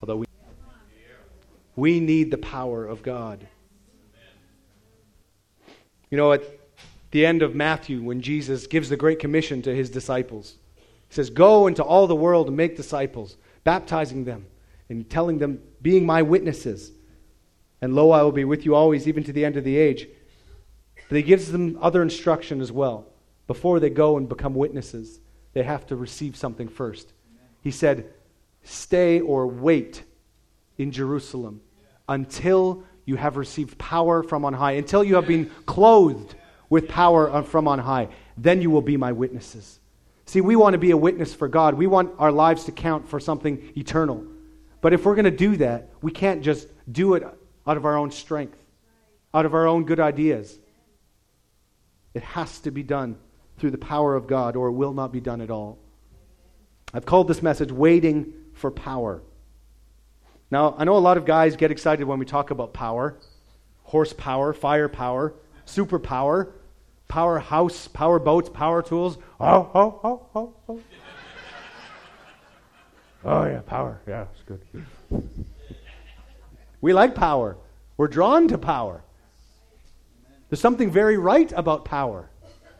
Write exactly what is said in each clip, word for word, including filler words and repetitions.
that we we need the power of God. You know, at the end of Matthew, when Jesus gives the Great Commission to his disciples, he says, "Go into all the world and make disciples, baptizing them and telling them, being my witnesses. And lo, I will be with you always, even to the end of the age." But he gives them other instruction as well. Before they go and become witnesses, they have to receive something first. He said, "Stay or wait in Jerusalem until you have received power from on high, until you have been clothed with power from on high. Then you will be my witnesses." See, we want to be a witness for God. We want our lives to count for something eternal. But if we're going to do that, we can't just do it out of our own strength, out of our own good ideas. It has to be done through the power of God, or it will not be done at all. I've called this message Waiting for Power. Now, I know a lot of guys get excited when we talk about power. Horsepower, firepower, superpower, powerhouse, power boats, power tools. Oh, oh, oh, oh, oh. Oh, yeah, power. Yeah, it's good. We like power. We're drawn to power. There's something very right about power.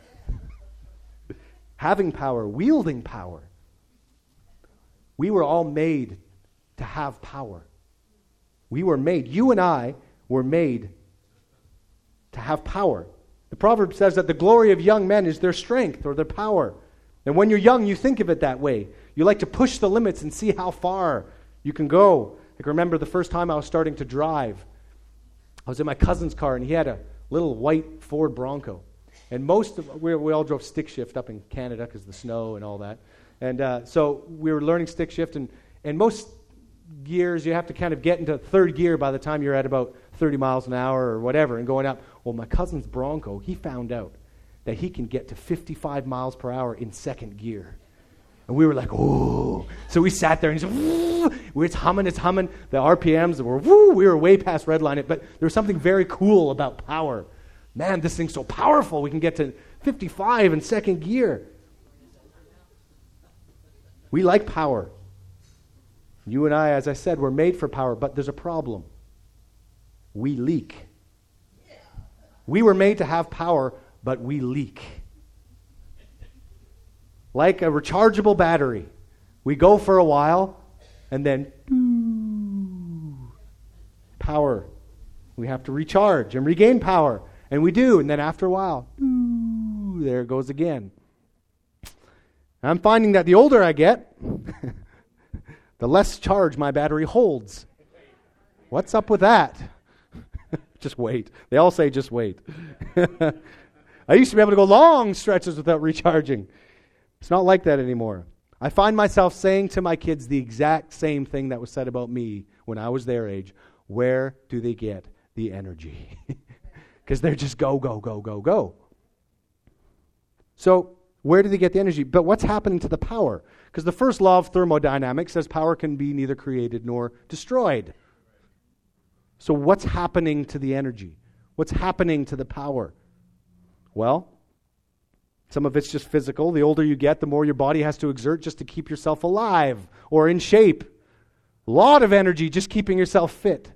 Having power, wielding power. We were all made to have power. We were made, you and I were made to have power. The proverb says that the glory of young men is their strength or their power. And when you're young, you think of it that way. You like to push the limits and see how far you can go. I can remember the first time I was starting to drive. I was in my cousin's car, and he had a little white Ford Bronco. And most of, we, we all drove stick shift up in Canada because of the snow and all that. And uh, so we were learning stick shift, and, and most gears, you have to kind of get into third gear by the time you're at about thirty miles an hour or whatever and going up. Well, my cousin's Bronco, he found out that he can get to fifty-five miles per hour in second gear. And we were like, oh. So we sat there and he said, woo. It's humming, it's humming. The R P Ms were, woo. We were way past redline it, but there was something very cool about power. Man, this thing's so powerful. We can get to fifty-five in second gear. We like power. You and I, as I said, were made for power, but there's a problem. We leak. We were made to have power, but we leak. Like a rechargeable battery. We go for a while, and then doo, power. We have to recharge and regain power. And we do, and then after a while, doo, there it goes again. I'm finding that the older I get, the less charge my battery holds. What's up with that? Just wait. They all say just wait. I used to be able to go long stretches without recharging. It's not like that anymore. I find myself saying to my kids the exact same thing that was said about me when I was their age. Where do they get the energy? Because they're just go, go, go, go, go. So where do they get the energy? But what's happening to the power? Because the first law of thermodynamics says power can be neither created nor destroyed. So what's happening to the energy? What's happening to the power? Well, some of it's just physical. The older you get, the more your body has to exert just to keep yourself alive or in shape. A lot of energy just keeping yourself fit.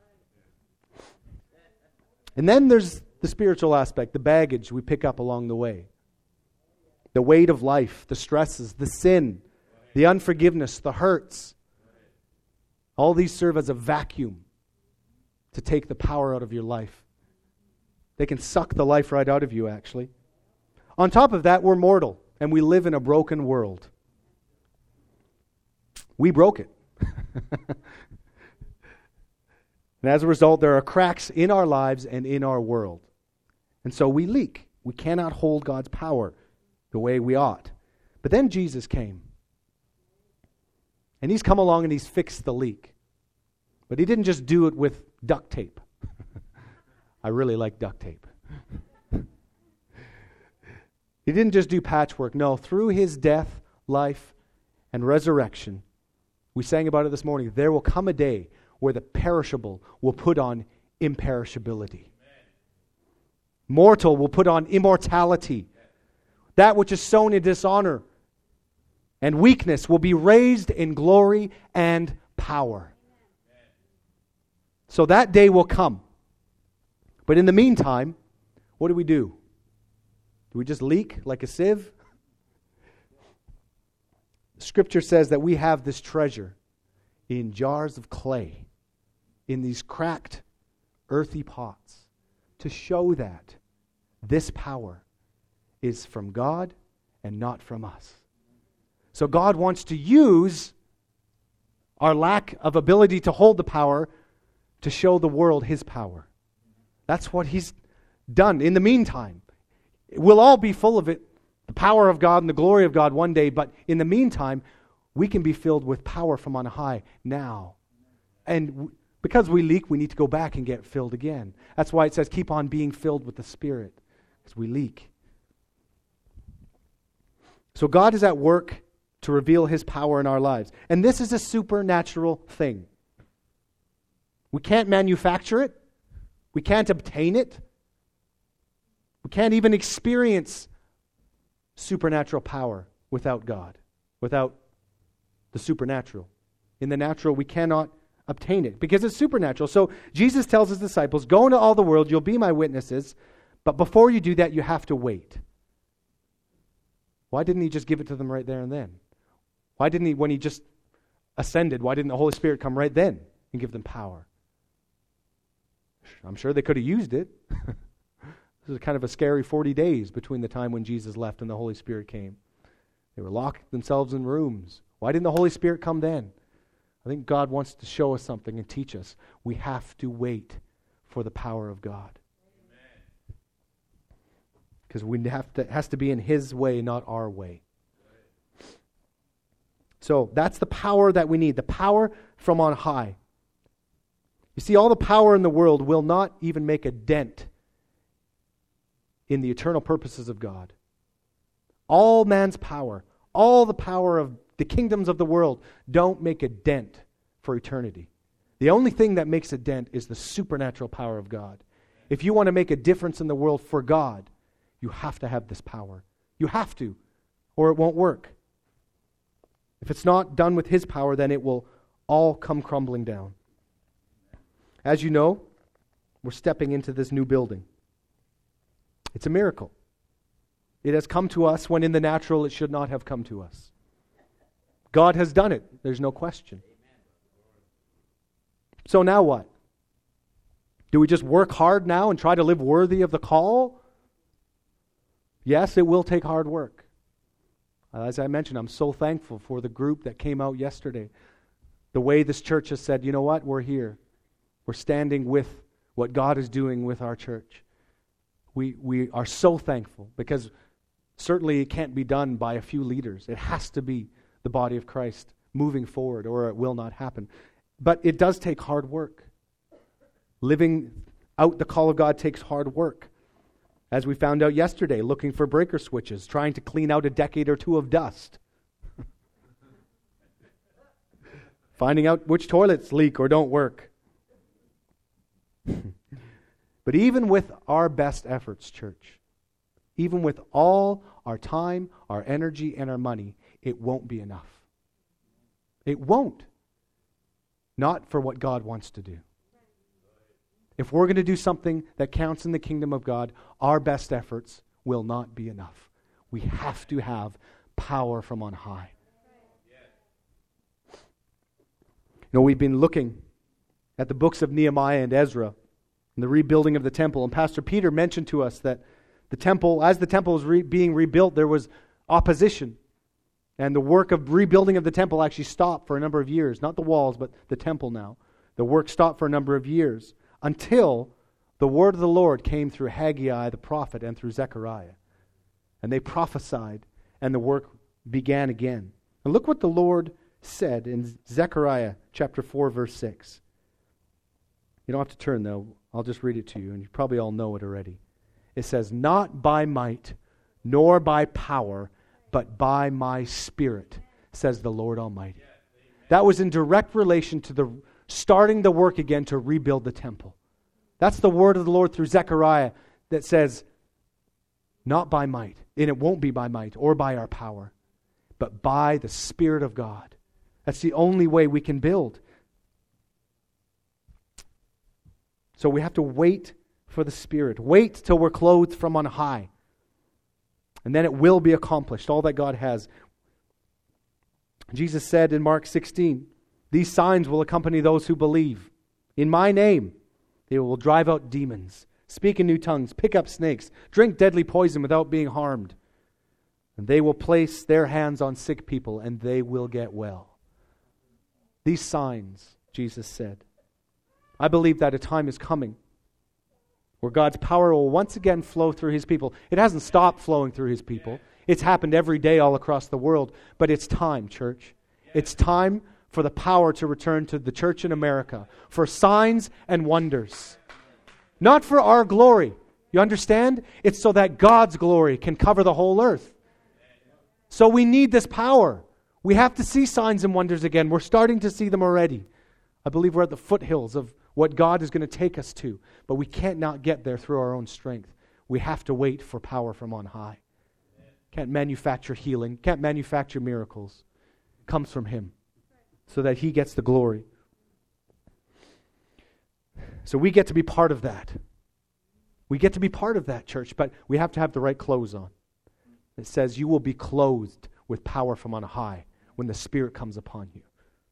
And then there's the spiritual aspect, the baggage we pick up along the way. The weight of life, the stresses, the sin, the unforgiveness, the hurts. All these serve as a vacuum to take the power out of your life. They can suck the life right out of you, actually. On top of that, we're mortal, and we live in a broken world. We broke it. And as a result, there are cracks in our lives and in our world. And so we leak. We cannot hold God's power the way we ought. But then Jesus came. And he's come along and he's fixed the leak. But he didn't just do it with duct tape. I really like duct tape. He didn't just do patchwork. No, through his death, life, and resurrection, we sang about it this morning, there will come a day where the perishable will put on imperishability. Mortal will put on immortality. That which is sown in dishonor and weakness will be raised in glory and power. So that day will come. But in the meantime, what do we do? Do we just leak like a sieve? Scripture says that we have this treasure in jars of clay, in these cracked, earthy pots, to show that this power is from God and not from us. So God wants to use our lack of ability to hold the power to show the world His power. That's what He's done. In the meantime, we'll all be full of it, the power of God and the glory of God one day, but in the meantime, we can be filled with power from on high now. And w- because we leak, we need to go back and get filled again. That's why it says keep on being filled with the Spirit, because we leak. So God is at work to reveal His power in our lives. And this is a supernatural thing. We can't manufacture it. We can't obtain it. We can't even experience supernatural power without God, without the supernatural. In the natural, we cannot obtain it because it's supernatural. So Jesus tells His disciples, go into all the world, you'll be my witnesses, but before you do that, you have to wait. Why didn't He just give it to them right there and then? Why didn't He, when He just ascended, why didn't the Holy Spirit come right then and give them power? I'm sure they could have used it. This is kind of a scary forty days between the time when Jesus left and the Holy Spirit came. They were locked themselves in rooms. Why didn't the Holy Spirit come then? I think God wants to show us something and teach us. We have to wait for the power of God. Because we have to, it has to be in His way, not our way. So that's the power that we need, the power from on high. You see, all the power in the world will not even make a dent in the eternal purposes of God. All man's power, all the power of the kingdoms of the world don't make a dent for eternity. The only thing that makes a dent is the supernatural power of God. If you want to make a difference in the world for God, you have to have this power. You have to, or it won't work. If it's not done with His power, then it will all come crumbling down. As you know, we're stepping into this new building. It's a miracle. It has come to us when in the natural it should not have come to us. God has done it. There's no question. So now what? Do we just work hard now and try to live worthy of the call? Yes, it will take hard work. As I mentioned, I'm so thankful for the group that came out yesterday. The way this church has said, you know what, we're here. We're standing with what God is doing with our church. We we are so thankful because certainly it can't be done by a few leaders. It has to be the body of Christ moving forward or it will not happen. But it does take hard work. Living out the call of God takes hard work. As we found out yesterday, looking for breaker switches, trying to clean out a decade or two of dust. Finding out which toilets leak or don't work. But even with our best efforts, church, even with all our time, our energy, and our money, it won't be enough. It won't. Not for what God wants to do. If we're going to do something that counts in the kingdom of God, our best efforts will not be enough. We have to have power from on high. You know, we've been looking at the books of Nehemiah and Ezra and the rebuilding of the temple. And Pastor Peter mentioned to us that the temple, as the temple was re- being rebuilt, there was opposition. And the work of rebuilding of the temple actually stopped for a number of years. Not the walls, but the temple now. The work stopped for a number of years until the word of the Lord came through Haggai the prophet and through Zechariah. And they prophesied, and the work began again. And look what the Lord said in Zechariah chapter four, verse six. You don't have to turn, though. I'll just read it to you, and you probably all know it already. It says, "Not by might, nor by power, but by my Spirit, says the Lord Almighty." That was in direct relation to the starting the work again to rebuild the temple. That's the word of the Lord through Zechariah that says, not by might, and it won't be by might or by our power, but by the Spirit of God. That's the only way we can build. So we have to wait for the Spirit. Wait till we're clothed from on high. And then it will be accomplished, all that God has. Jesus said in Mark sixteen, these signs will accompany those who believe. In my name, they will drive out demons, speak in new tongues, pick up snakes, drink deadly poison without being harmed. And they will place their hands on sick people and they will get well. These signs, Jesus said. I believe that a time is coming where God's power will once again flow through His people. It hasn't stopped flowing through His people. It's happened every day all across the world. But it's time, church. It's time for the power to return to the church in America. For signs and wonders. Not for our glory. You understand? It's so that God's glory can cover the whole earth. So we need this power. We have to see signs and wonders again. We're starting to see them already. I believe we're at the foothills of what God is going to take us to. But we can't not get there through our own strength. We have to wait for power from on high. Can't manufacture healing. Can't manufacture miracles. It comes from Him. So that He gets the glory. So we get to be part of that. We get to be part of that, church. But we have to have the right clothes on. It says you will be clothed with power from on high when the Spirit comes upon you.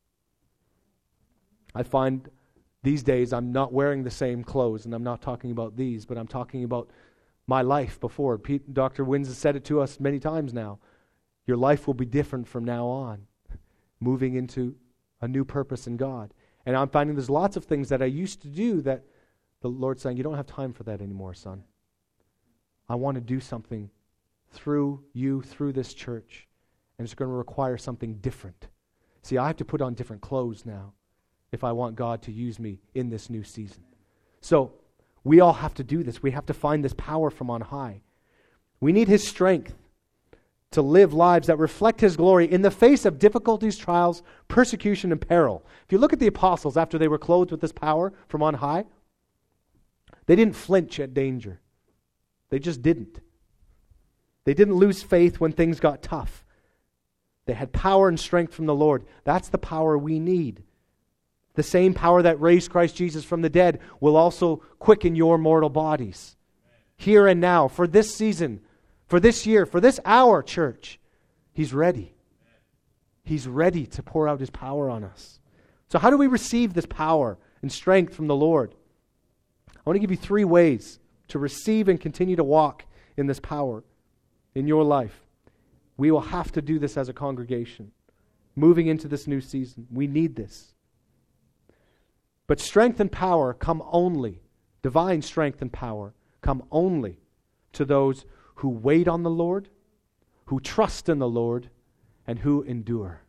I find these days I'm not wearing the same clothes, and I'm not talking about these, but I'm talking about my life before. Pete, Doctor Wins has said it to us many times now. Your life will be different from now on, moving into a new purpose in God. And I'm finding there's lots of things that I used to do that the Lord's saying, you don't have time for that anymore, son. I want to do something through you, through this church, and it's going to require something different. See, I have to put on different clothes now if I want God to use me in this new season. So, we all have to do this. We have to find this power from on high. We need His strength to live lives that reflect His glory in the face of difficulties, trials, persecution, and peril. If you look at the apostles after they were clothed with this power from on high, they didn't flinch at danger. They just didn't. They didn't lose faith when things got tough. They had power and strength from the Lord. That's the power we need. The same power that raised Christ Jesus from the dead will also quicken your mortal bodies. Here and now, for this season, for this year, for this hour, church, He's ready. He's ready to pour out His power on us. So how do we receive this power and strength from the Lord? I want to give you three ways to receive and continue to walk in this power in your life. We will have to do this as a congregation. Moving into this new season, we need this. But strength and power come only, divine strength and power come only to those who wait on the Lord, who trust in the Lord, and who endure.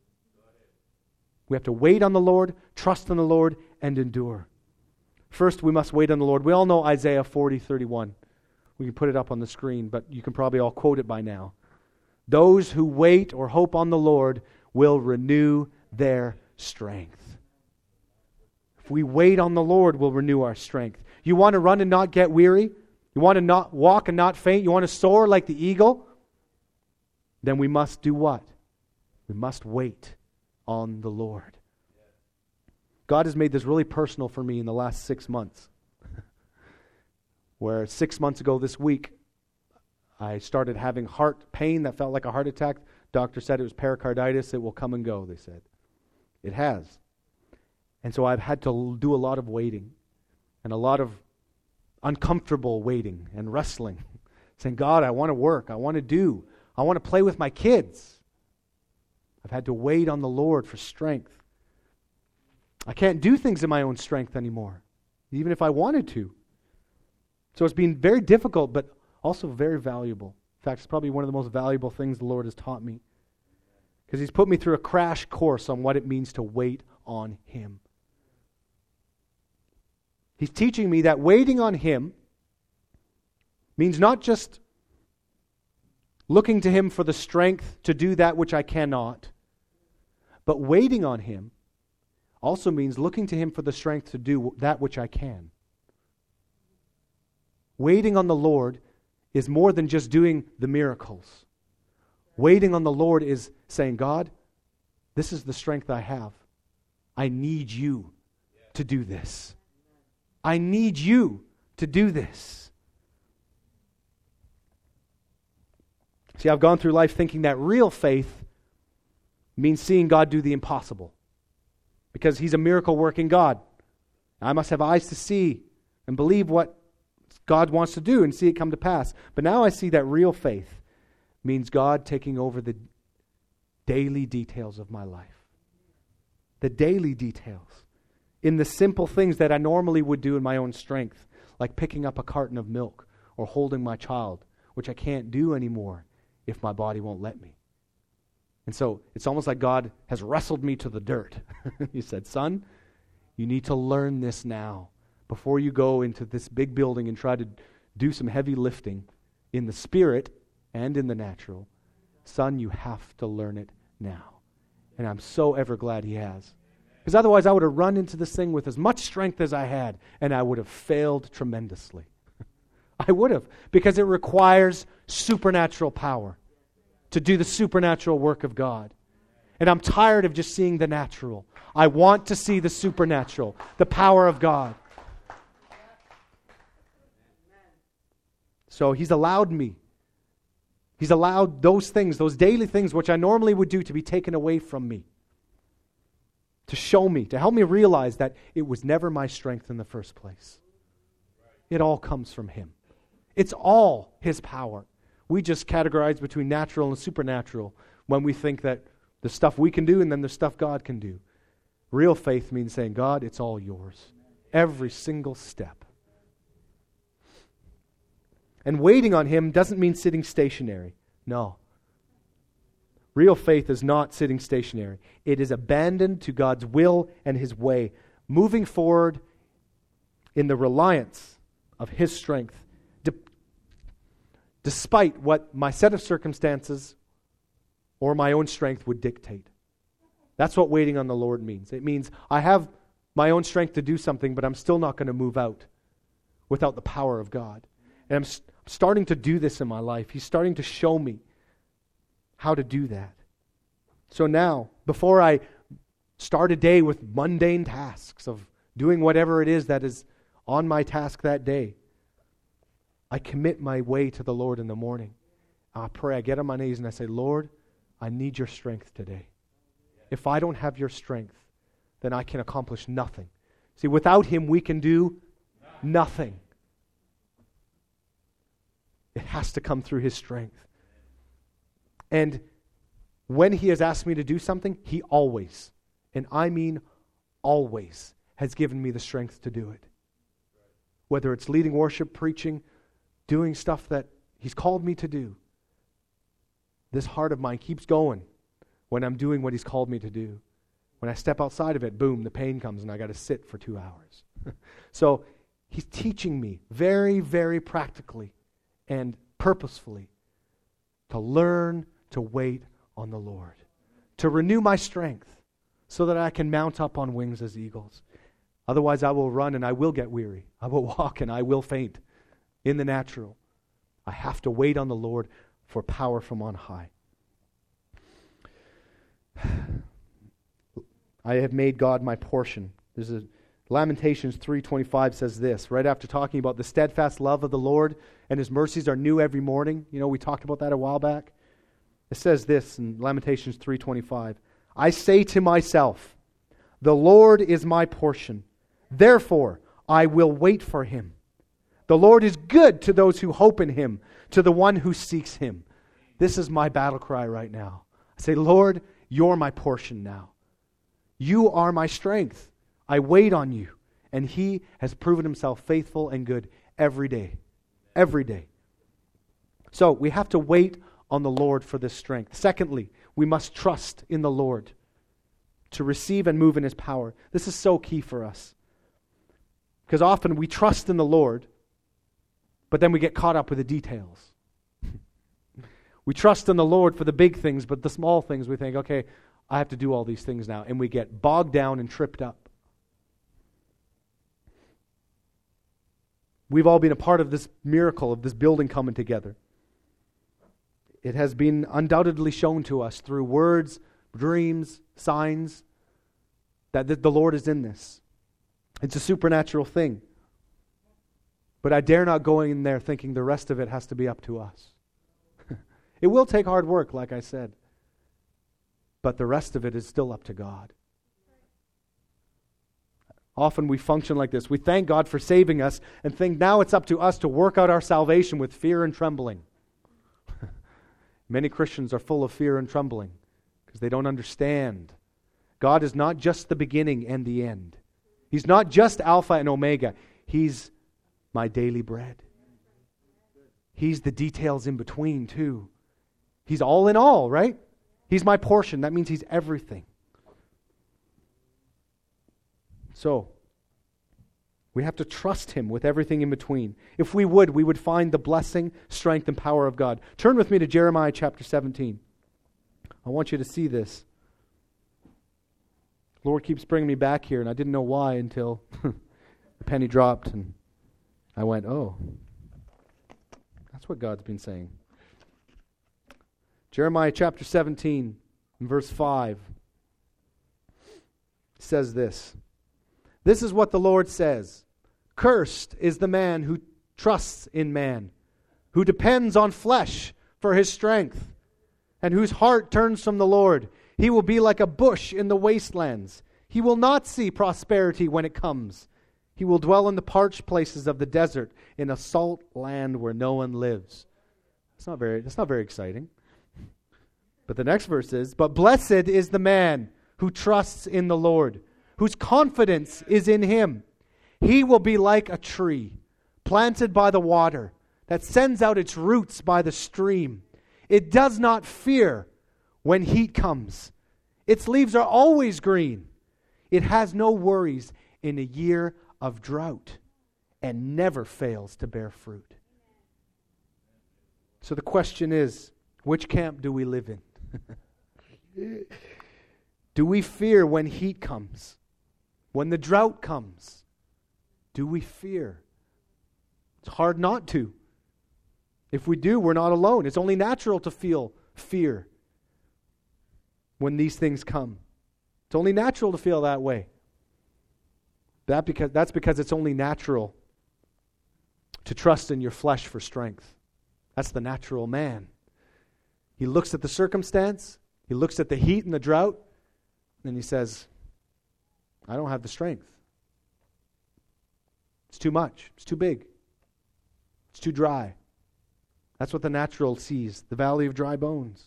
We have to wait on the Lord, trust in the Lord, and endure. First, we must wait on the Lord. We all know Isaiah forty thirty-one. We can put it up on the screen, but you can probably all quote it by now. Those who wait or hope on the Lord will renew their strength. If we wait on the Lord, we'll renew our strength. You want to run and not get weary? You want to not walk and not faint? You want to soar like the eagle? Then we must do what? We must wait on the Lord. God has made this really personal for me in the last six months. Where six months ago this week, I started having heart pain that felt like a heart attack. Doctor said it was pericarditis. It will come and go, they said. It has. And so I've had to do a lot of waiting and a lot of uncomfortable waiting and wrestling. Saying, God, I want to work. I want to do. I want to play with my kids. I've had to wait on the Lord for strength. I can't do things in my own strength anymore, even if I wanted to. So it's been very difficult, but also very valuable. In fact, it's probably one of the most valuable things the Lord has taught me. Because He's put me through a crash course on what it means to wait on Him. He's teaching me that waiting on Him means not just looking to Him for the strength to do that which I cannot, but waiting on Him also means looking to Him for the strength to do that which I can. Waiting on the Lord is more than just doing the miracles. Waiting on the Lord is saying, God, this is the strength I have. I need you to do this. I need you to do this. See, I've gone through life thinking that real faith means seeing God do the impossible, because He's a miracle-working God. I must have eyes to see and believe what God wants to do and see it come to pass. But now I see that real faith means God taking over the daily details of my life. The daily details. In the simple things that I normally would do in my own strength, like picking up a carton of milk or holding my child, which I can't do anymore if my body won't let me. And so it's almost like God has wrestled me to the dirt. He said, son, you need to learn this now before you go into this big building and try to do some heavy lifting in the spirit and in the natural. Son, you have to learn it now. And I'm so ever glad He has. Because otherwise I would have run into this thing with as much strength as I had, and I would have failed tremendously. I would have, because it requires supernatural power to do the supernatural work of God. And I'm tired of just seeing the natural. I want to see the supernatural, the power of God. So He's allowed me. He's allowed those things, those daily things which I normally would do, to be taken away from me. To show me, to help me realize that it was never my strength in the first place. It all comes from Him. It's all His power. We just categorize between natural and supernatural when we think that the stuff we can do and then the stuff God can do. Real faith means saying, God, it's all yours. Every single step. And waiting on Him doesn't mean sitting stationary. No. Real faith is not sitting stationary. It is abandoned to God's will and His way, moving forward in the reliance of His strength, de- despite what my set of circumstances or my own strength would dictate. That's what waiting on the Lord means. It means I have my own strength to do something, but I'm still not going to move out without the power of God. And I'm st- starting to do this in my life. He's starting to show me how to do that. So now, before I start a day with mundane tasks of doing whatever it is that is on my task that day, I commit my way to the Lord in the morning. I pray, I get on my knees and I say, Lord, I need your strength today. If I don't have your strength, then I can accomplish nothing. See, without Him we can do nothing. It has to come through His strength. And when He has asked me to do something, He always, and I mean always, has given me the strength to do it. Whether it's leading worship, preaching, doing stuff that He's called me to do. This heart of mine keeps going when I'm doing what He's called me to do. When I step outside of it, boom, the pain comes and I got to sit for two hours. So He's teaching me very, very practically and purposefully to learn to wait on the Lord, to renew my strength so that I can mount up on wings as eagles. Otherwise I will run and I will get weary. I will walk and I will faint in the natural. I have to wait on the Lord for power from on high. I have made God my portion. There's a Lamentations three twenty-five says this, right after talking about the steadfast love of the Lord and His mercies are new every morning. You know, we talked about that a while back. It says this in Lamentations three twenty-five. I say to myself, the Lord is my portion. Therefore, I will wait for Him. The Lord is good to those who hope in Him, to the one who seeks Him. This is my battle cry right now. I say, Lord, you're my portion now. You are my strength. I wait on you. And He has proven Himself faithful and good every day. Every day. So we have to wait on the Lord for this strength. Secondly, we must trust in the Lord to receive and move in His power. This is so key for us. Because often we trust in the Lord, but then we get caught up with the details. We trust in the Lord for the big things, but the small things we think, okay, I have to do all these things now. And we get bogged down and tripped up. We've all been a part of this miracle of this building coming together. It has been undoubtedly shown to us through words, dreams, signs, that the Lord is in this. It's a supernatural thing. But I dare not go in there thinking the rest of it has to be up to us. It will take hard work, like I said. But the rest of it is still up to God. Often we function like this. We thank God for saving us and think now it's up to us to work out our salvation with fear and trembling. Many Christians are full of fear and trembling because they don't understand. God is not just the beginning and the end. He's not just Alpha and Omega. He's my daily bread. He's the details in between too. He's all in all, right? He's my portion. That means He's everything. So, we have to trust Him with everything in between. If we would, we would find the blessing, strength, and power of God. Turn with me to Jeremiah chapter seventeen. I want you to see this. The Lord keeps bringing me back here, and I didn't know why until the penny dropped, and I went, oh, that's what God's been saying. Jeremiah chapter seventeen, and verse five says this. This is what the Lord says. Cursed is the man who trusts in man, who depends on flesh for his strength, and whose heart turns from the Lord. He will be like a bush in the wastelands. He will not see prosperity when it comes. He will dwell in the parched places of the desert, in a salt land where no one lives. That's not very, that's not very exciting. But the next verse is, but blessed is the man who trusts in the Lord, whose confidence is in Him. He will be like a tree planted by the water that sends out its roots by the stream. It does not fear when heat comes. Its leaves are always green. It has no worries in a year of drought and never fails to bear fruit. So the question is, which camp do we live in? Do we fear when heat comes? When the drought comes? Do we fear? It's hard not to. If we do, we're not alone. It's only natural to feel fear when these things come. It's only natural to feel that way. That because, that's because it's only natural to trust in your flesh for strength. That's the natural man. He looks at the circumstance, he looks at the heat and the drought, and he says, I don't have the strength. It's too much. It's too big. It's too dry. That's what the natural sees, the valley of dry bones.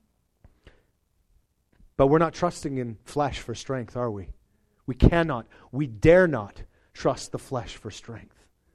But we're not trusting in flesh for strength, are we? We cannot, we dare not trust the flesh for strength.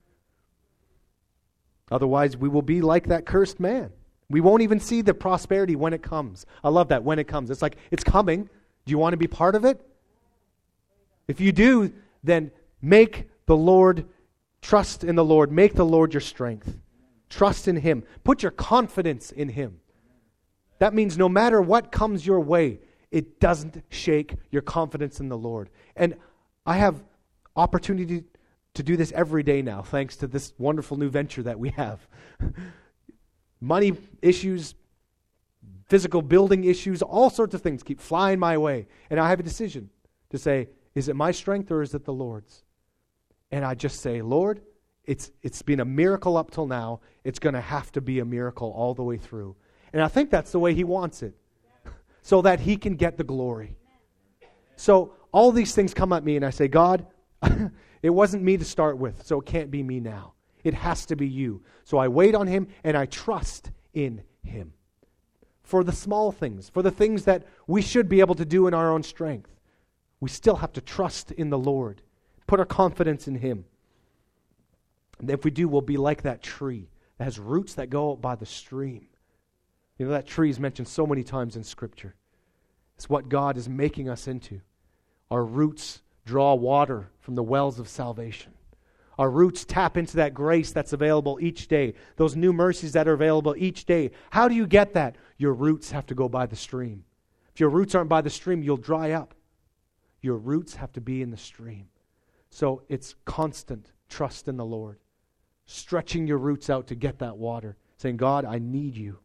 Otherwise, we will be like that cursed man. We won't even see the prosperity when it comes. I love that, when it comes. It's like, it's coming. Do you want to be part of it? If you do, then make the Lord, trust in the Lord. Make the Lord your strength. Trust in Him. Put your confidence in Him. That means no matter what comes your way, it doesn't shake your confidence in the Lord. And I have opportunity to do this every day now, thanks to this wonderful new venture that we have. Money issues, physical building issues, all sorts of things keep flying my way. And I have a decision to say, is it my strength or is it the Lord's? And I just say, Lord, it's it's been a miracle up till now. It's going to have to be a miracle all the way through. And I think that's the way He wants it, so that He can get the glory. So all these things come at me and I say, God, it wasn't me to start with, so it can't be me now. It has to be You. So I wait on Him and I trust in Him. For the small things, for the things that we should be able to do in our own strength, we still have to trust in the Lord. Put our confidence in Him. And if we do, we'll be like that tree that has roots that go out by the stream. You know, that tree is mentioned so many times in Scripture. It's what God is making us into. Our roots draw water from the wells of salvation. Our roots tap into that grace that's available each day. Those new mercies that are available each day. How do you get that? Your roots have to go by the stream. If your roots aren't by the stream, you'll dry up. Your roots have to be in the stream. So it's constant trust in the Lord. Stretching your roots out to get that water. Saying, God, I need You.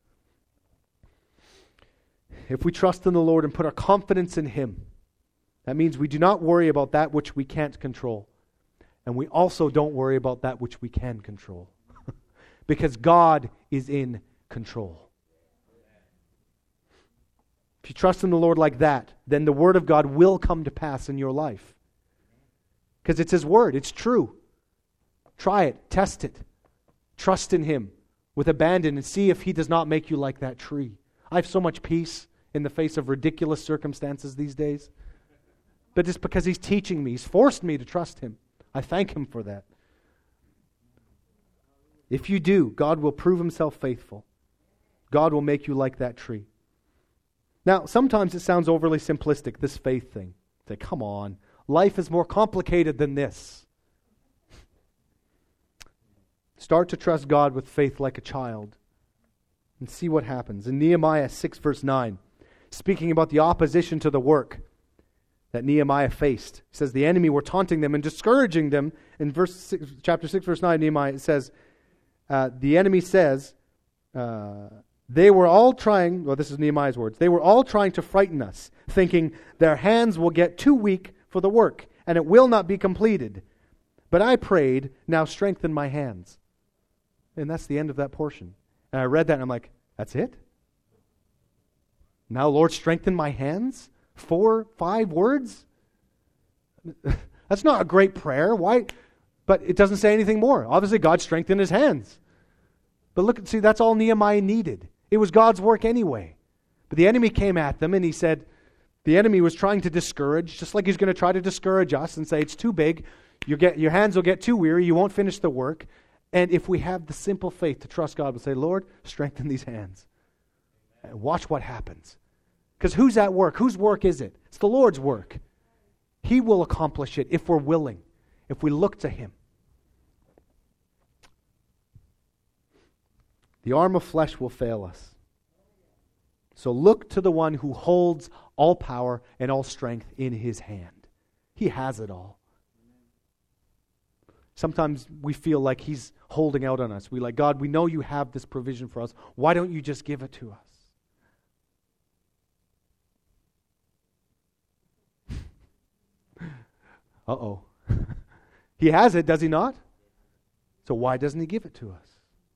If we trust in the Lord and put our confidence in Him, that means we do not worry about that which we can't control. And we also don't worry about that which we can control. Because God is in control. If you trust in the Lord like that, then the Word of God will come to pass in your life. Because it's His Word. It's true. Try it. Test it. Trust in Him with abandon and see if He does not make you like that tree. I have so much peace in the face of ridiculous circumstances these days. But it's because He's teaching me. He's forced me to trust Him. I thank Him for that. If you do, God will prove Himself faithful. God will make you like that tree. Now, sometimes it sounds overly simplistic, this faith thing. Say, come on, life is more complicated than this. Start to trust God with faith like a child and see what happens. In Nehemiah six verse nine, speaking about the opposition to the work that Nehemiah faced, he says the enemy were taunting them and discouraging them. In verse six, chapter six verse nine, Nehemiah, it says, uh, the enemy says, uh, They were all trying, well, this is Nehemiah's words, they were all trying to frighten us, thinking their hands will get too weak for the work, and it will not be completed. But I prayed, now strengthen my hands. And that's the end of that portion. And I read that and I'm like, that's it? Now, Lord, strengthen my hands? Four, five words? That's not a great prayer. Why? But it doesn't say anything more. Obviously, God strengthened his hands. But look, see, that's all Nehemiah needed. It was God's work anyway. But the enemy came at them and he said, the enemy was trying to discourage, just like he's going to try to discourage us and say, it's too big, you get, your hands will get too weary, you won't finish the work. And if we have the simple faith to trust God, we'll say, Lord, strengthen these hands. And watch what happens. Because who's at work? Whose work is it? It's the Lord's work. He will accomplish it if we're willing, if we look to Him. The arm of flesh will fail us. So look to the one who holds all power and all strength in His hand. He has it all. Sometimes we feel like He's holding out on us. We like, God, we know you have this provision for us. Why don't you just give it to us? Uh-oh. He has it, does He not? So why doesn't He give it to us?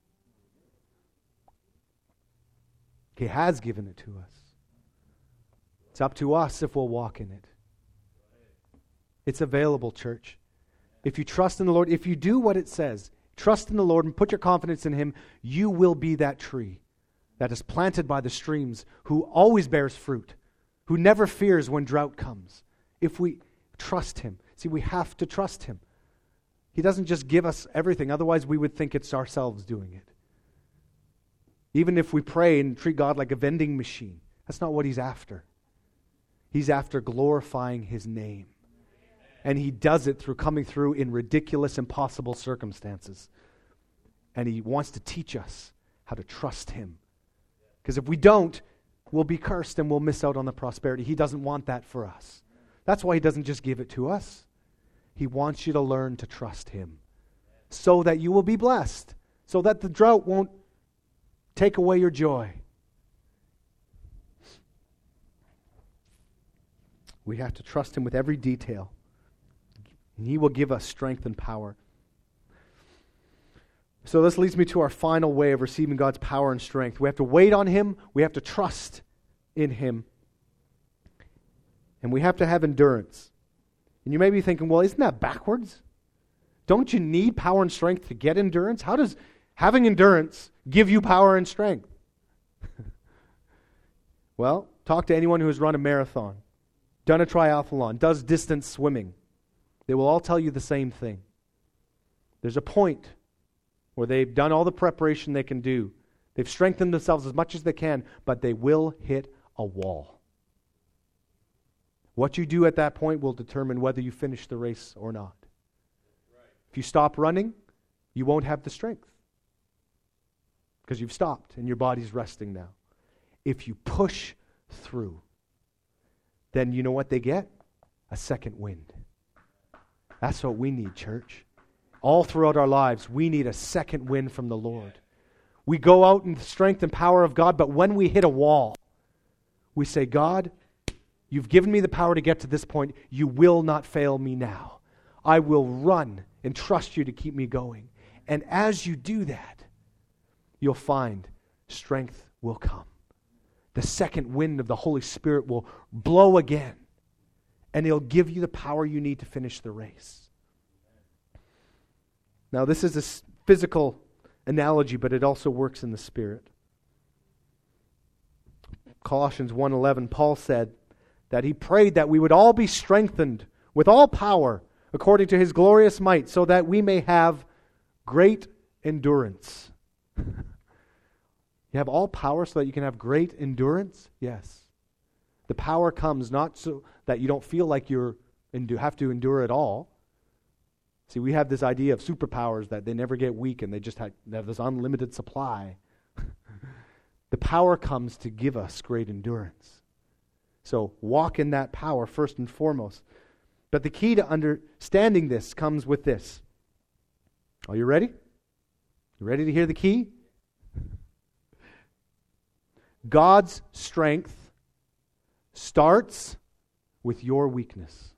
He has given it to us. It's up to us if we'll walk in it. It's available, church. If you trust in the Lord, if you do what it says, trust in the Lord and put your confidence in Him, you will be that tree that is planted by the streams, who always bears fruit, who never fears when drought comes. If we trust Him. See, we have to trust Him. He doesn't just give us everything, otherwise we would think it's ourselves doing it. Even if we pray and treat God like a vending machine, that's not what He's after. He's after glorifying His name. And He does it through coming through in ridiculous, impossible circumstances. And He wants to teach us how to trust Him. Because if we don't, we'll be cursed and we'll miss out on the prosperity. He doesn't want that for us. That's why He doesn't just give it to us. He wants you to learn to trust Him so that you will be blessed, so that the drought won't take away your joy. We have to trust Him with every detail. And He will give us strength and power. So this leads me to our final way of receiving God's power and strength. We have to wait on Him. We have to trust in Him. And we have to have endurance. And you may be thinking, well, isn't that backwards? Don't you need power and strength to get endurance? How does having endurance give you power and strength? Well, talk to anyone who has run a marathon, done a triathlon, does distance swimming. They will all tell you the same thing. There's a point where they've done all the preparation they can do. They've strengthened themselves as much as they can, but they will hit a wall. What you do at that point will determine whether you finish the race or not. Right. If you stop running, you won't have the strength because you've stopped and your body's resting now. If you push through, then you know what they get? A second wind. That's what we need, church. All throughout our lives, we need a second wind from the Lord. We go out in the strength and power of God, but when we hit a wall, we say, God, You've given me the power to get to this point. You will not fail me now. I will run and trust you to keep me going. And as you do that, you'll find strength will come. The second wind of the Holy Spirit will blow again, and He'll give you the power you need to finish the race. Now, this is a physical analogy, but it also works in the Spirit. Colossians one eleven, Paul said that he prayed that we would all be strengthened with all power according to His glorious might, so that we may have great endurance. You have all power so that you can have great endurance? Yes. The power comes not so that you don't feel like you have to endure at all. See, we have this idea of superpowers that they never get weak and they just have, they have this unlimited supply. The power comes to give us great endurance. So walk in that power first and foremost. But the key to understanding this comes with this. Are you ready? You ready to hear the key? God's strength starts with your weakness.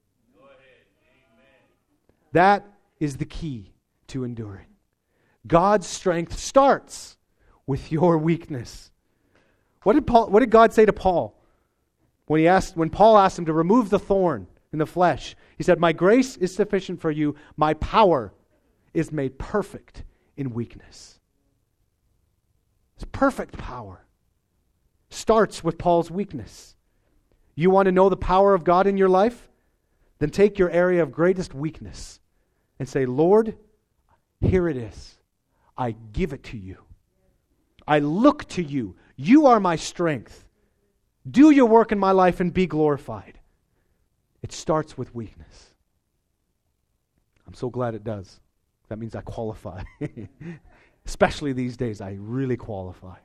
That is the key to enduring. God's strength starts with your weakness. What did Paul, what did God say to Paul when he asked when Paul asked him to remove the thorn in the flesh? He said, "My grace is sufficient for you. My power is made perfect in weakness." It's perfect power. Starts with Paul's weakness. You want to know the power of God in your life? Then take your area of greatest weakness and say, "Lord, here it is. I give it to you. I look to you. You are my strength. Do your work in my life and be glorified." It starts with weakness. I'm so glad it does. That means I qualify. Especially these days, I really qualify.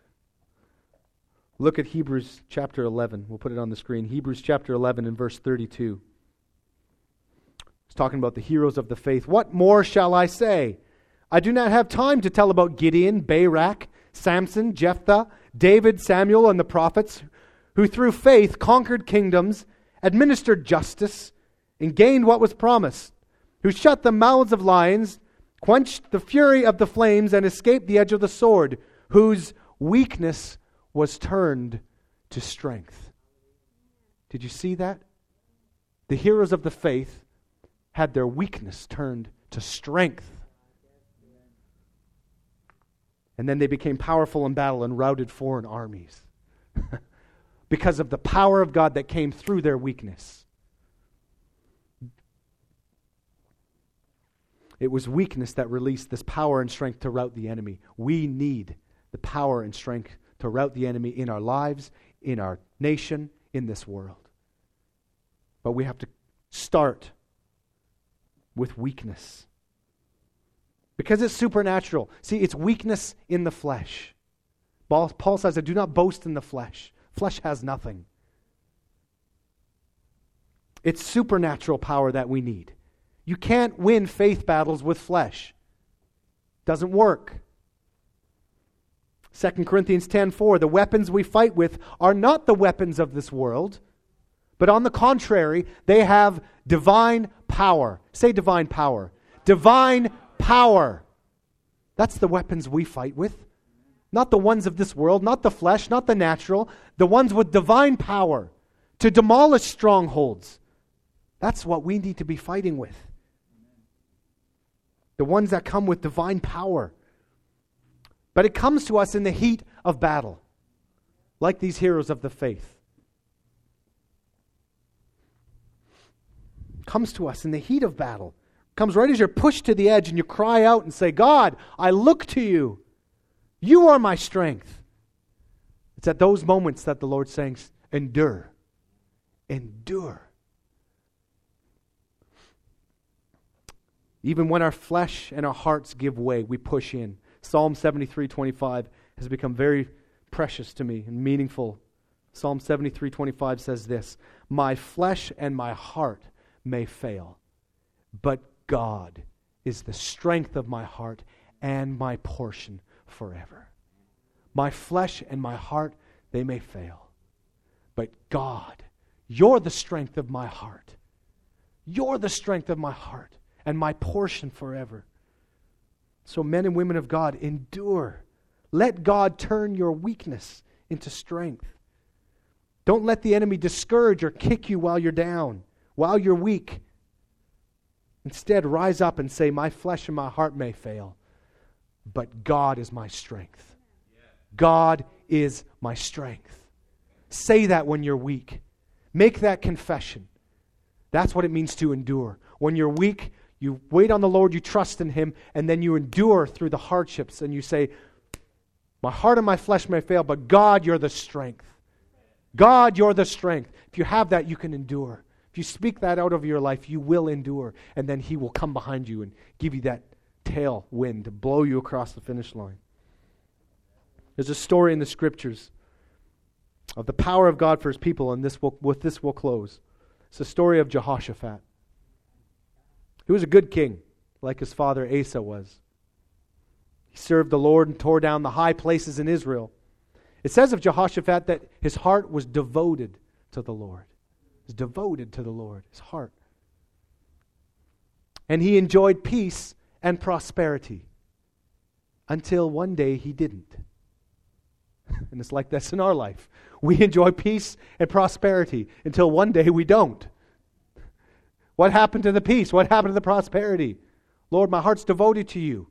Look at Hebrews chapter eleven. We'll put it on the screen. Hebrews chapter eleven and verse thirty-two. It's talking about the heroes of the faith. "What more shall I say? I do not have time to tell about Gideon, Barak, Samson, Jephthah, David, Samuel, and the prophets, who through faith conquered kingdoms, administered justice, and gained what was promised, who shut the mouths of lions, quenched the fury of the flames, and escaped the edge of the sword, whose weakness was turned to strength." Did you see that? The heroes of the faith had their weakness turned to strength. And then they became powerful in battle and routed foreign armies. Because of the power of God that came through their weakness. It was weakness that released this power and strength to rout the enemy. We need the power and strength to rout the enemy in our lives, in our nation, in this world. But we have to start with weakness. Because it's supernatural. See, it's weakness in the flesh. Paul says, "I do not boast in the flesh." Flesh has nothing. It's supernatural power that we need. You can't win faith battles with flesh. Doesn't work. Second Corinthians ten four, "The weapons we fight with are not the weapons of this world, but on the contrary, they have divine power." Say divine power. Divine power. That's the weapons we fight with. Not the ones of this world, not the flesh, not the natural. The ones with divine power to demolish strongholds. That's what we need to be fighting with. The ones that come with divine power. But it comes to us in the heat of battle, like these heroes of the faith. It comes to us in the heat of battle. It comes right as you're pushed to the edge and you cry out and say, "God, I look to you. You are my strength." It's at those moments that the Lord's saying, endure. Endure. Even when our flesh and our hearts give way, we push in. Psalm seventy-three twenty-five has become very precious to me and meaningful. Psalm seventy-three twenty-five says this, "My flesh and my heart may fail, but God is the strength of my heart and my portion forever." My flesh and my heart, they may fail, but God, you're the strength of my heart. You're the strength of my heart and my portion forever. So men and women of God, endure. Let God turn your weakness into strength. Don't let the enemy discourage or kick you while you're down, while you're weak. Instead, rise up and say, my flesh and my heart may fail, but God is my strength. God is my strength. Say that when you're weak. Make that confession. That's what it means to endure. When you're weak, you wait on the Lord, you trust in Him, and then you endure through the hardships, and you say, my heart and my flesh may fail, but God, you're the strength. God, you're the strength. If you have that, you can endure. If you speak that out of your life, you will endure, and then He will come behind you and give you that tail wind to blow you across the finish line. There's a story in the Scriptures of the power of God for His people, and this will, with this we'll close. It's the story of Jehoshaphat. He was a good king, like his father Asa was. He served the Lord and tore down the high places in Israel. It says of Jehoshaphat that his heart was devoted to the Lord. He was devoted to the Lord, his heart. And he enjoyed peace and prosperity until one day he didn't. And it's like this in our life. We enjoy peace and prosperity until one day we don't. What happened to the peace? What happened to the prosperity? Lord, my heart's devoted to you.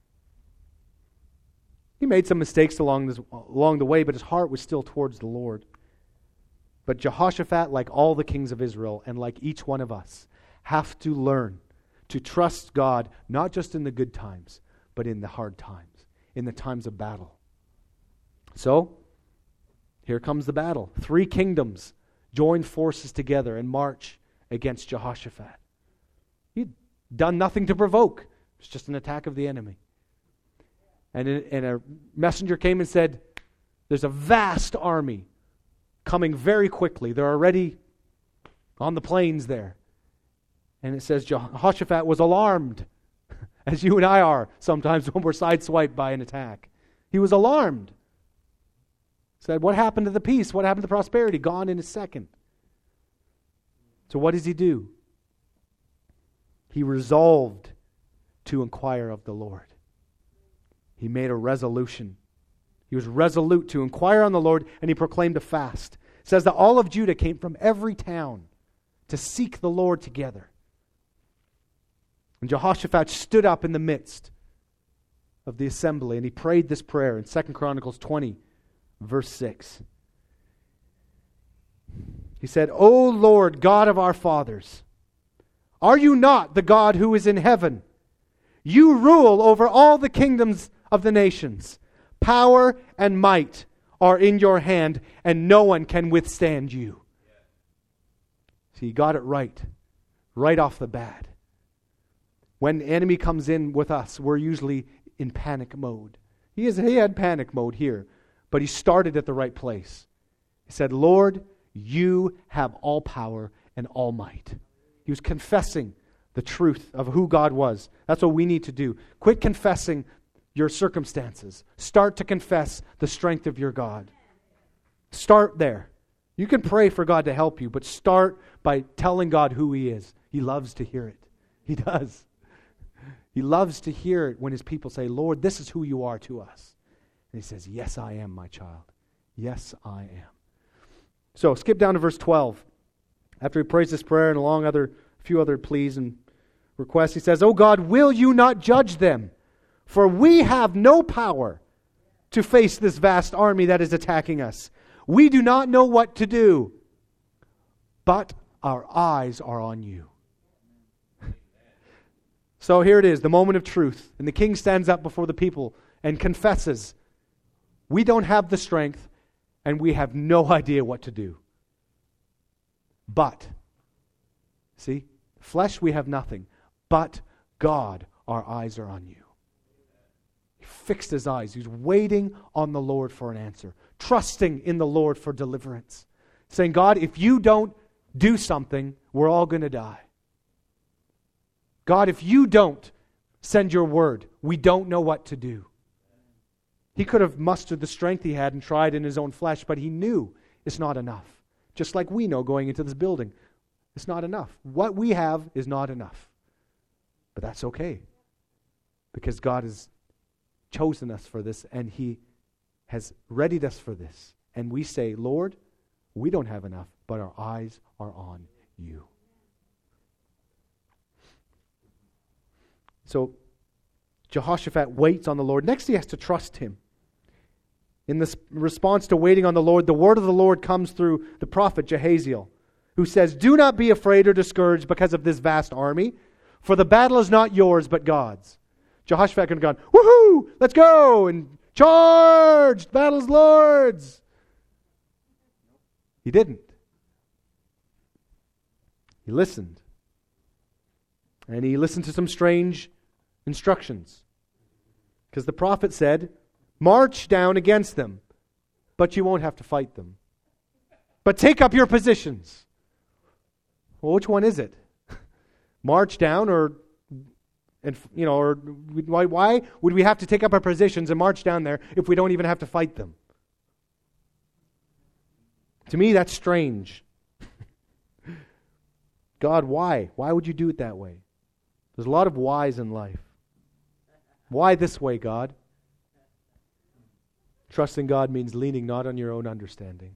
He made some mistakes along this, along the way, but his heart was still towards the Lord. But Jehoshaphat, like all the kings of Israel, and like each one of us, have to learn to trust God, not just in the good times, but in the hard times, in the times of battle. So, here comes the battle. Three kingdoms join forces together and march against Jehoshaphat. He'd done nothing to provoke. It was just an attack of the enemy. And, and a messenger came and said, there's a vast army coming very quickly. They're already on the plains there. And it says Jehoshaphat was alarmed, as you and I are sometimes when we're sideswiped by an attack. He was alarmed. Said, what happened to the peace? What happened to the prosperity? Gone in a second. So what does he do? He resolved to inquire of the Lord. He made a resolution. He was resolute to inquire on the Lord, and he proclaimed a fast. It says that all of Judah came from every town to seek the Lord together. And Jehoshaphat stood up in the midst of the assembly, and he prayed this prayer in Second Chronicles twenty, verse six. He said, O Lord, God of our fathers, are you not the God who is in heaven? You rule over all the kingdoms of the nations. Power and might are in your hand, and no one can withstand you. See, he got it right, right off the bat. When the enemy comes in with us, we're usually in panic mode. He is, he had panic mode here, but he started at the right place. He said, Lord, you have all power and all might. He was confessing the truth of who God was. That's what we need to do. Quit confessing your circumstances. Start to confess the strength of your God. Start there. You can pray for God to help you, but start by telling God who He is. He loves to hear it. He does. He loves to hear it when His people say, Lord, this is who you are to us. And He says, yes, I am, my child. Yes, I am. So skip down to verse twelve. After he prays this prayer and along other few other pleas and requests, he says, O God, will you not judge them? For we have no power to face this vast army that is attacking us. We do not know what to do, but our eyes are on you. So here it is, the moment of truth. And the king stands up before the people and confesses, we don't have the strength and we have no idea what to do. But, see, flesh we have nothing, but God, our eyes are on you. He fixed his eyes. He's waiting on the Lord for an answer, trusting in the Lord for deliverance, saying, God, if you don't do something, we're all going to die. God, if you don't send your word, we don't know what to do. He could have mustered the strength he had and tried in his own flesh, but he knew it's not enough. Just like we know going into this building. It's not enough. What we have is not enough. But that's okay. Because God has chosen us for this, and He has readied us for this. And we say, Lord, we don't have enough, but our eyes are on you. So Jehoshaphat waits on the Lord. Next, he has to trust Him. In this response to waiting on the Lord, the word of the Lord comes through the prophet Jehaziel, who says, do not be afraid or discouraged because of this vast army, for the battle is not yours, but God's. Jehoshaphat could have gone, woohoo, let's go, and charge, the battle's Lord's. He didn't. He listened. And he listened to some strange instructions. Because the prophet said, march down against them, but you won't have to fight them. But take up your positions. Well, which one is it? March down, or, and you know, or why, why would we have to take up our positions and march down there if we don't even have to fight them? To me, that's strange. God, why? Why would you do it that way? There's a lot of whys in life. Why this way, God? Trusting God means leaning not on your own understanding.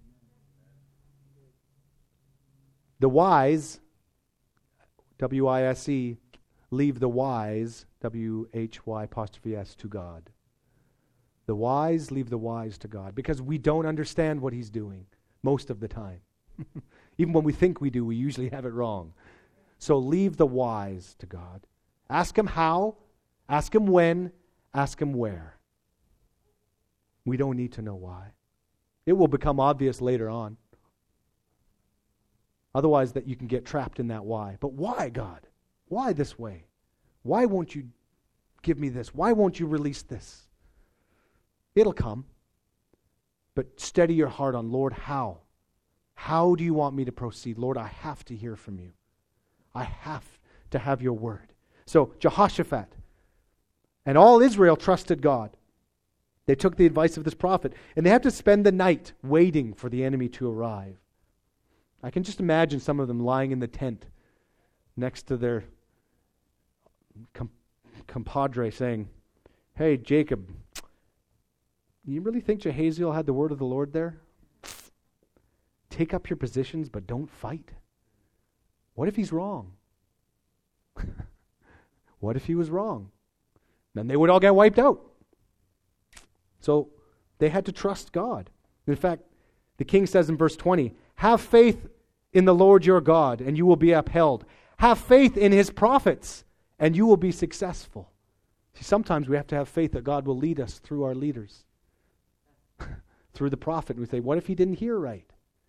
The wise, W I S E, leave the wise, W H Y apostrophe S, to God. The wise leave the wise to God, because we don't understand what He's doing most of the time. Even when we think we do, we usually have it wrong. So leave the wise to God. Ask Him how, ask Him when, ask Him where. We don't need to know why. It will become obvious later on. Otherwise, that you can get trapped in that why. But why, God? Why this way? Why won't you give me this? Why won't you release this? It'll come. But steady your heart on, Lord, how? How do you want me to proceed? Lord, I have to hear from you. I have to have your word. So Jehoshaphat and all Israel trusted God. They took the advice of this prophet, and they had to spend the night waiting for the enemy to arrive. I can just imagine some of them lying in the tent next to their com- compadre saying, hey, Jacob, you really think Jehaziel had the word of the Lord there? Take up your positions, but don't fight. What if he's wrong? What if he was wrong? Then they would all get wiped out. So they had to trust God. In fact, the king says in verse twenty, have faith in the Lord your God, and you will be upheld. Have faith in His prophets, and you will be successful. See, sometimes we have to have faith that God will lead us through our leaders. Through the prophet. We say, what if he didn't hear right?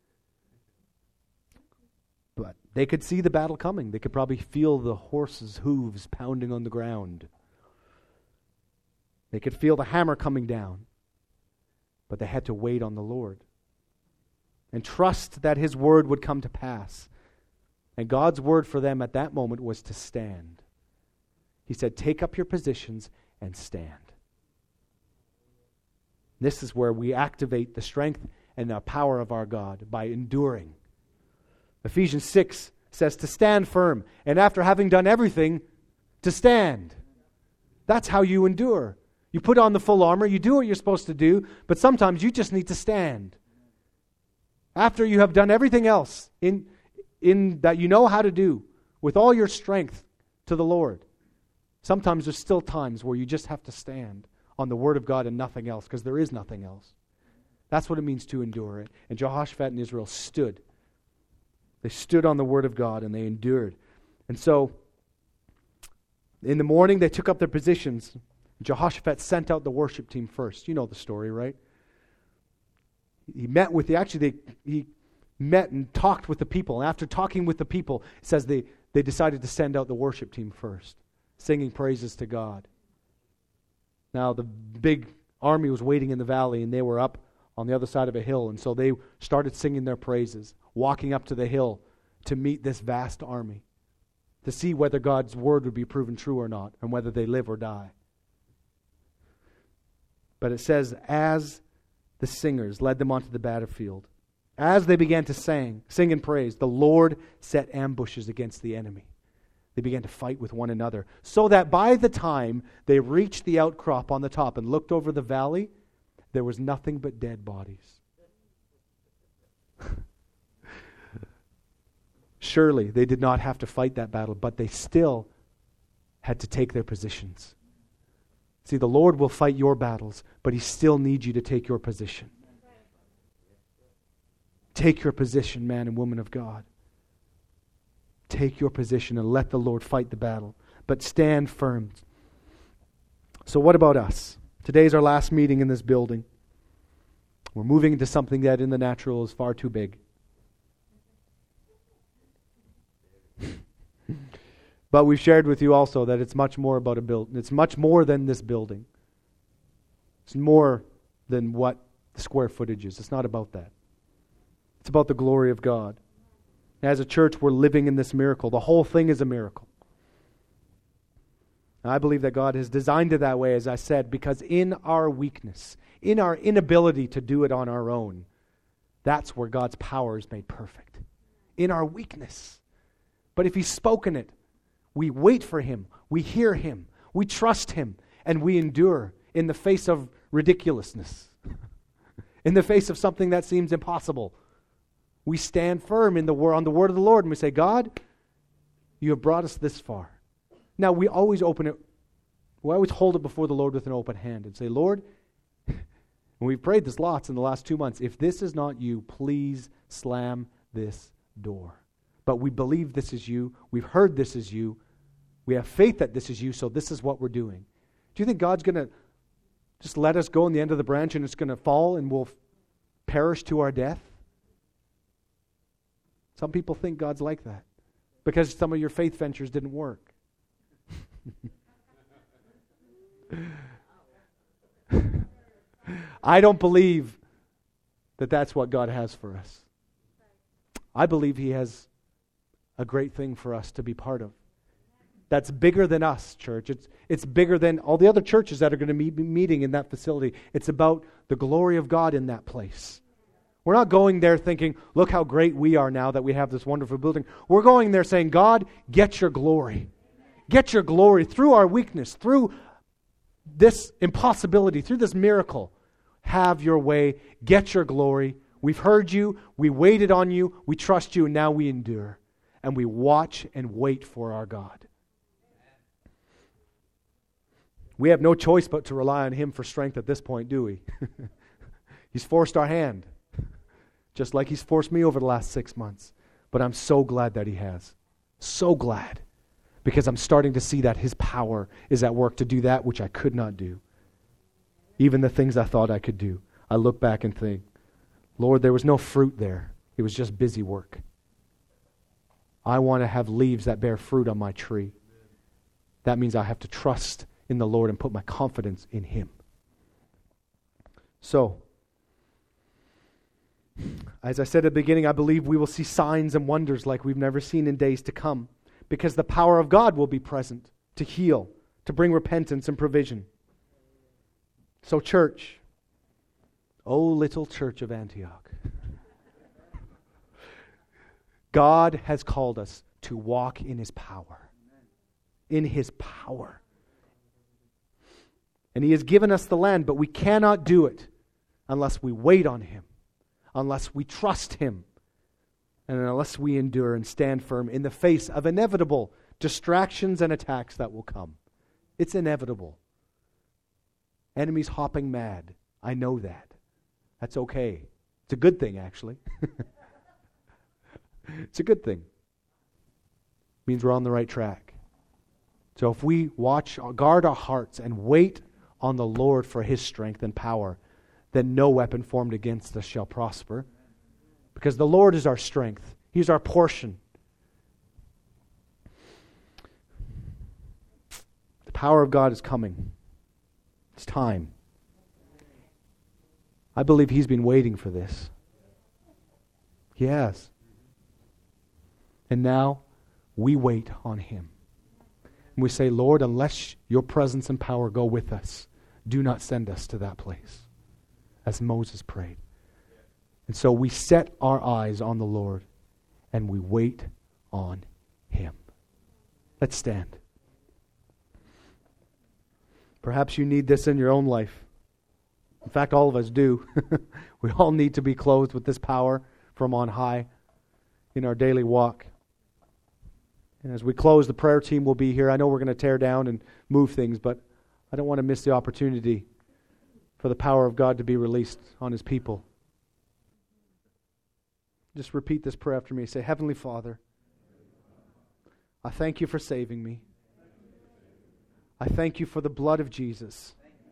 But they could see the battle coming. They could probably feel the horses' hooves pounding on the ground. They could feel the hammer coming down. But they had to wait on the Lord and trust that His word would come to pass. And God's word for them at that moment was to stand. He said, take up your positions and stand. This is where we activate the strength and the power of our God, by enduring. Ephesians six says to stand firm, and after having done everything, to stand. That's how you endure. You put on the full armor, you do what you're supposed to do, but sometimes you just need to stand. After you have done everything else in, in that you know how to do, with all your strength to the Lord, sometimes there's still times where you just have to stand on the Word of God and nothing else, because there is nothing else. That's what it means to endure it. And Jehoshaphat and Israel stood. They stood on the Word of God and they endured. And so, in the morning they took up their positions. Jehoshaphat sent out the worship team first. You know the story, right? He met with the, actually they, he met and talked with the people. And after talking with the people, it says they, they decided to send out the worship team first, singing praises to God. Now the big army was waiting in the valley, and they were up on the other side of a hill, and so they started singing their praises, walking up to the hill to meet this vast army, to see whether God's word would be proven true or not, and whether they live or die. But it says, as the singers led them onto the battlefield, As they began to sing, sing and praise, the Lord set ambushes against the enemy. They began to fight with one another, so that by the time they reached the outcrop on the top and looked over the valley, there was nothing but dead bodies. Surely they did not have to fight that battle, but they still had to take their positions. See, the Lord will fight your battles, but He still needs you to take your position. Take your position, man and woman of God. Take your position and let the Lord fight the battle, but stand firm. So what about us? Today's our last meeting in this building. We're moving into something that in the natural is far too big. But we've shared with you also that it's much more about a building. It's much more than this building. It's more than what the square footage is. It's not about that. It's about the glory of God. As a church, we're living in this miracle. The whole thing is a miracle. And I believe that God has designed it that way, as I said, because in our weakness, in our inability to do it on our own, that's where God's power is made perfect. In our weakness. But if He's spoken it, we wait for Him, we hear Him, we trust Him, and we endure in the face of ridiculousness, in the face of something that seems impossible. We stand firm in the word, on the word of the Lord, and we say, God, You have brought us this far. Now, we always open it, we always hold it before the Lord with an open hand and say, Lord, and we've prayed this lots in the last two months, if this is not You, please slam this door. But we believe this is You. We've heard this is You. We have faith that this is You, so this is what we're doing. Do you think God's going to just let us go in the end of the branch and it's going to fall and we'll perish to our death? Some people think God's like that because some of your faith ventures didn't work. I don't believe that that's what God has for us. I believe He has a great thing for us to be part of. That's bigger than us, church. It's, it's bigger than all the other churches that are going to be meeting in that facility. It's about the glory of God in that place. We're not going there thinking, look how great we are now that we have this wonderful building. We're going there saying, God, get Your glory. Get Your glory through our weakness, through this impossibility, through this miracle. Have Your way. Get Your glory. We've heard You. We waited on You. We trust You. And now we endure. And we watch and wait for our God. We have no choice but to rely on Him for strength at this point, do we? He's forced our hand. Just like He's forced me over the last six months. But I'm so glad that He has. So glad. Because I'm starting to see that His power is at work to do that which I could not do. Even the things I thought I could do. I look back and think, Lord, there was no fruit there. It was just busy work. I want to have leaves that bear fruit on my tree. That means I have to trust in the Lord and put my confidence in Him. So, as I said at the beginning, I believe we will see signs and wonders like we've never seen in days to come, because the power of God will be present to heal, to bring repentance and provision. So church, oh little church of Antioch, God has called us to walk in His power. In His power. And He has given us the land, but we cannot do it unless we wait on Him. Unless we trust Him, and unless we endure and stand firm in the face of inevitable distractions and attacks that will come. It's inevitable. Enemies hopping mad. I know that. That's okay. It's a good thing, actually. It's a good thing. It means we're on the right track. So if we watch, guard our hearts and wait on the Lord for His strength and power, then no weapon formed against us shall prosper. Because the Lord is our strength. He's our portion. The power of God is coming. It's time. I believe He's been waiting for this. He has. And now we wait on Him. And we say, Lord, unless Your presence and power go with us, do not send us to that place. As Moses prayed. And so we set our eyes on the Lord and we wait on Him. Let's stand. Perhaps you need this in your own life. In fact, all of us do. We all need to be clothed with this power from on high in our daily walk. And as we close, the prayer team will be here. I know we're going to tear down and move things, but I don't want to miss the opportunity for the power of God to be released on His people. Just repeat this prayer after me. Say, Heavenly Father, I thank You for saving me. I thank You for the blood of Jesus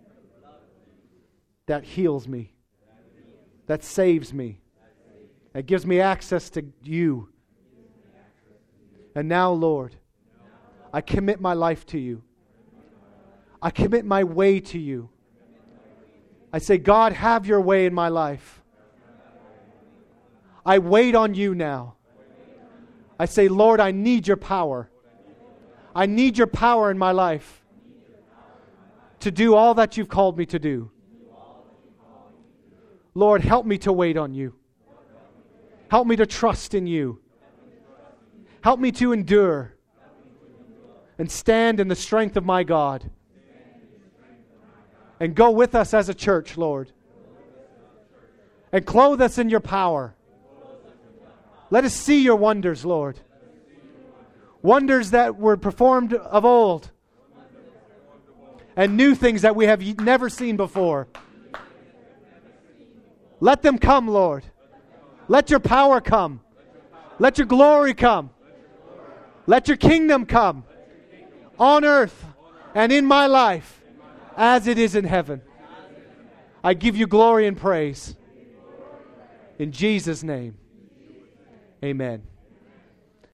that heals me, that saves me, that gives me access to You. And now, Lord, I commit my life to You. I commit my way to You. I say, God, have Your way in my life. I wait on You now. I say, Lord, I need Your power. I need Your power in my life to do all that You've called me to do. Lord, help me to wait on You. Help me to trust in You. Help me to endure and stand in the strength of my God. And go with us as a church, Lord. And clothe us in Your power. Let us see Your wonders, Lord. Wonders that were performed of old. And new things that we have never seen before. Let them come, Lord. Let Your power come. Let Your glory come. Let Your kingdom come on earth and in my life as it is in heaven. I give You glory and praise. In Jesus' name, amen.